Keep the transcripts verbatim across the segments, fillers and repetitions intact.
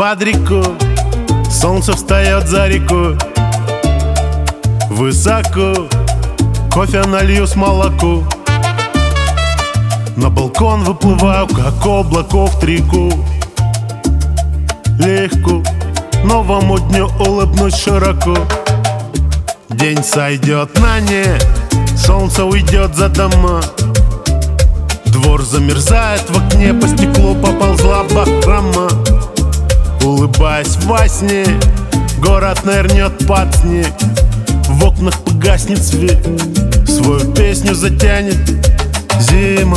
под реку, солнце встает за реку. Высоко, кофе налью с молоку. На балкон выплываю, как облако в трику. Легко, новому дню улыбнусь широко. День сойдет на нет, солнце уйдет за дома. Двор замерзает, в окне по стеклу поползла бахрома. Улыбаясь во сне, город нырнет под снег. В окнах погаснет свет, свою песню затянет зима.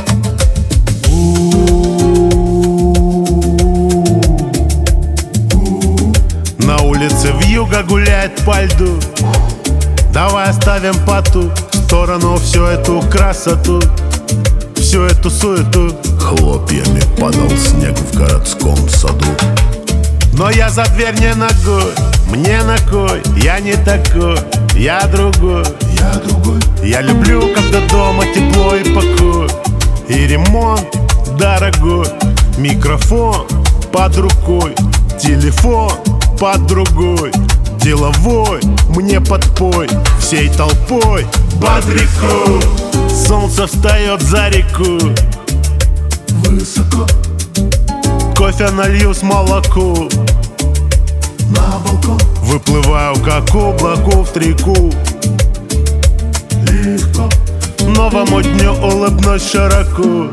На улице вьюга гуляет по льду. Давай оставим по ту сторону всю эту красоту, всю эту суету. Хлопьями падал снег в городском саду. Но я за дверь не ногой, мне на кой, я не такой, я другой. Я другой. Я люблю, когда дома тепло и покой, и ремонт дорогой. Микрофон под рукой, телефон под другой. Деловой мне подпой, всей толпой под реку. Солнце встает за реку. Высоко, Кофе налью с молоку. на балкон. Выплываю, как облако в трику. Легко, Новому дню улыбнусь широко.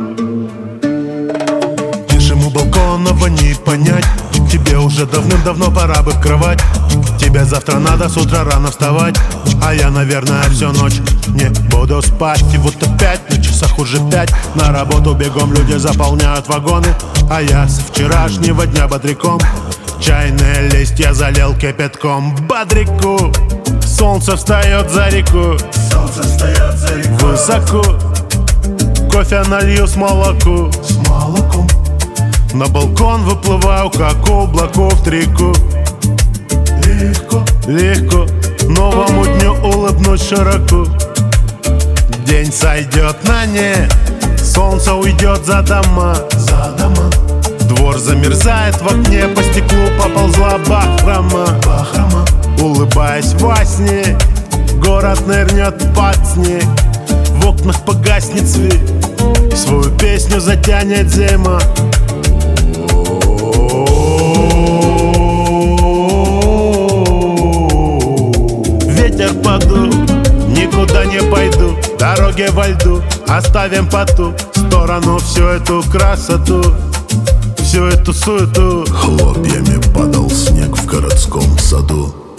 Тишину балконного не понять. Тебе уже давным-давно пора бы в кровать. Тебе завтра надо с утра рано вставать. А я, наверное, всю ночь не буду спать. И вот опять на часах уже пять. На работу бегом люди заполняют вагоны. А я со вчерашнего дня бодряком. Чайные листья залил кипятком. Бодрику, солнце встает за реку. солнце встает за реку. Высоко, кофе налью с молоку. С молоком. На балкон выплываю, как облако в трику. Легко, Легко, новому дню улыбнусь широко. День сойдет на нет, солнце уйдет за дома. за дома. Двор замерзает, в окне по стеклу поползла бахрома. Бахрома. Улыбаясь во сне, город нырнет под снег. В окнах погаснет свет, свою песню затянет зима. Ветер подул, никуда не пойду. Дороги во льду, оставим по ту сторону всю эту красоту, всю эту суету. Хлопьями падал снег в городском саду.